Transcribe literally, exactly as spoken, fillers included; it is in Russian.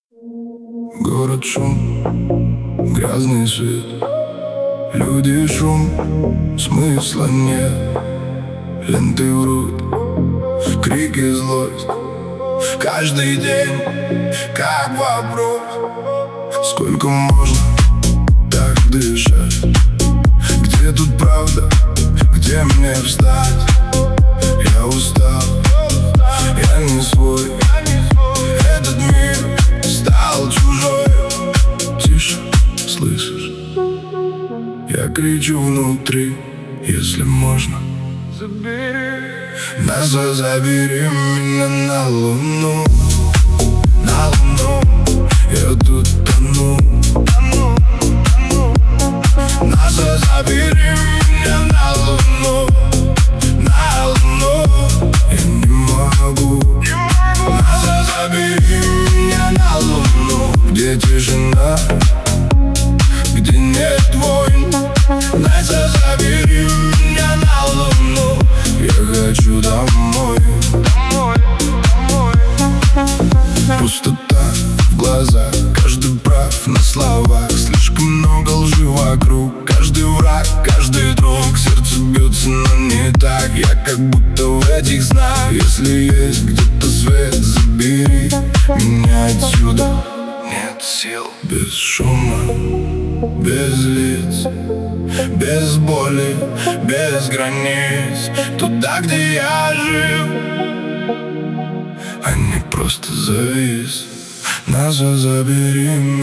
Город шум, грязный свет, люди шум, смысла нет. Ленты врут, крики злость. Каждый день, как вопрос, сколько можно так дышать? Где тут правда, где мне встать? Я устал, я не свой. Этот мир стал чужой. Тише, слышишь? Я кричу внутри, если можно. Нас забери меня на луну, на луну. Я тут тону. Нас забери меня на луну, на луну. Я не могу. Нас забери меня на луну, где тишина, где нет войн. Нас забери меня на луну. Я хочу домой, домой, домой. Пустота в глазах, каждый прав на словах. Слишком много лжи вокруг, каждый враг, каждый друг. Сердце бьется, но не так. Я как будто в этих снах. Если есть где-то свет, забери меня отсюда. Нет сил без шума, без лиц, без боли, без границ. Туда, где я жил, а не просто завис. Нас забери